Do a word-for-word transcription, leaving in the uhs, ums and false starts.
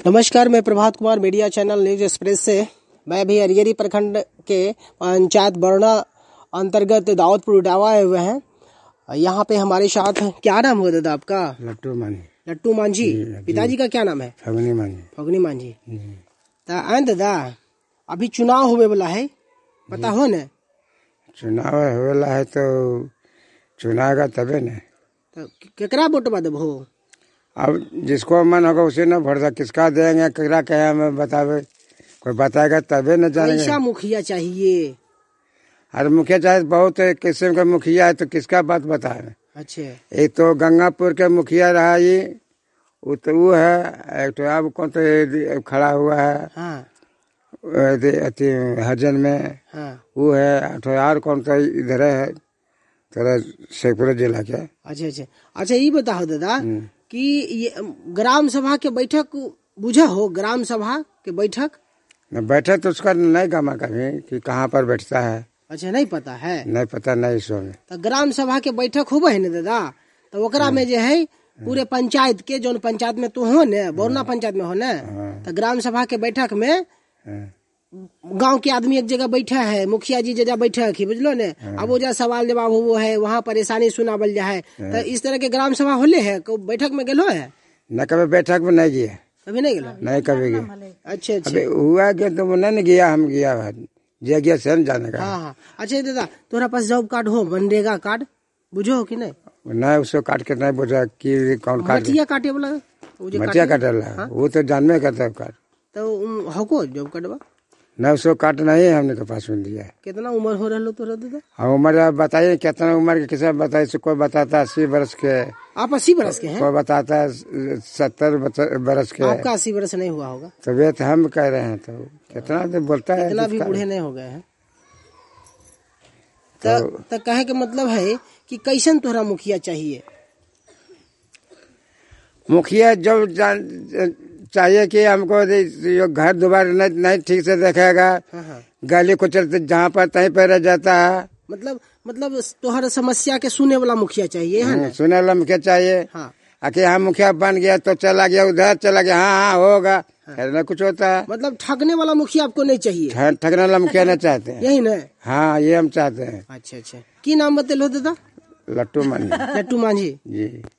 नमस्कार, मैं Prabhat Kumar, media channel News Express से। मैं भी अरियरी प्रखंड के पंचायत बरना अंतर्गत दाऊदपुर उटावा आए हुए हैं। यहाँ पे हमारे साथ, क्या नाम हुआ दादा आपका? लट्टू मांझी। लट्टू मांझी। पिताजी का क्या नाम है? फगनी मांझी। फगनी मांझी। तो दादा, अभी चुनाव होने वाला है, पता हो न? चुनाव होने वाला है तो चुनाव का तबे न। तो केकरा वोट देब हो? अब जिसको मन होगा उसे न भरोसा, किसका देंगे, केकरा कहे हमें बतावे, कोई बताएगा तबे न जानेंगे। कैसा मुखिया चाहिए? अरे मुखिया चाहे बहुत किस्म का मुखिया है, तो किसका बात बताए। अच्छा, एक तो गंगापुर के मुखिया रहा ये, वो तो वो है। एक तो अब कौन तो खड़ा हुआ है, हाँ। हजन में, हाँ। वो है। तो यार कौन सा इधर है, थोड़ा शेखपुरा जिला के। अच्छा अच्छा अच्छा ये बताओ दादा कि ये ग्राम सभा के बैठक बुझा हो? ग्राम सभा के बैठक बैठक तो उसका नहीं गमा कभी कि कहाँ पर बैठता है। अच्छा, नहीं पता है? नहीं पता, नहीं सो में। तो ग्राम सभा के बैठक होबे है न दादा, तो ओकरा में जो है पूरे पंचायत के, जो पंचायत में तो हो न, बोरना पंचायत में हो न, तो ग्राम सभा के बैठक में गांव के आदमी एक जगह बैठा है, मुखिया जी जगह बैठा है, बुझलो ने। अब वो जहाँ सवाल जवाब वो है, वहाँ परेशानी सुनावल जाए। तो इस तरह के ग्राम सभा होले है, बैठक में गेलो है? न कभी बैठक में नहीं गया, कभी नहीं गेलो, नहीं कभी गया। अच्छा अच्छा, हुआ गया तो नहीं गया, हम गया जे गया से जाने का। हाँ हाँ। अच्छा दादा, तुम्हारा पास जॉब कार्ड हो, मनरेगा कार्ड बुझो कि नहीं? नहीं, उसको काट के नहीं बुझा कि कौन काट मटिया काटे वाला, मटिया काटे वाला, वो तो जानवे करता कार्ड। तो हमको जॉब कार्ड नहीं, उसको काट नहीं है, हमने तो पास में दिया है। कितना उम्र हो रहा तो दादा? हाँ, उम्र बताइए कितना उम्र के, किसे बताइए। कोई बताता है अस्सी बरस के। आप अस्सी बरस के हैं? कोई बताता है सत्तर बरस के। आपका अस्सी बरस नहीं हुआ होगा? तो वे तो हम कह रहे हैं, तो कितना तो बोलता है, इतना भी बूढ़े नहीं हो गए हैं। तो, तो कहे के मतलब है कि कैसन तोहरा मुखिया चाहिए? मुखिया जो चाहिए कि हमको घर दोबारा नहीं, नहीं ठीक से देखेगा, हाँ हाँ। गाली कुचल जहाँ पर तहीं पर रह जाता है। मतलब मतलब तोहर समस्या के सुने वाला मुखिया चाहिए, है ना? सुने वाला मुखिया चाहिए, हाँ। आके यहाँ मुखिया बन गया तो चला गया उधर, चला गया, हाँ हाँ होगा, हाँ। ना कुछ होता है। मतलब ठगने वाला मुखिया आपको नहीं चाहिए? ठगने वाला मुखिया नहीं चाहते हैं। यही ना? हाँ, ये हम चाहते हैं। अच्छा अच्छा, की नाम बतेलो दादा? लट्टू मांझी। लट्टू मांझी जी।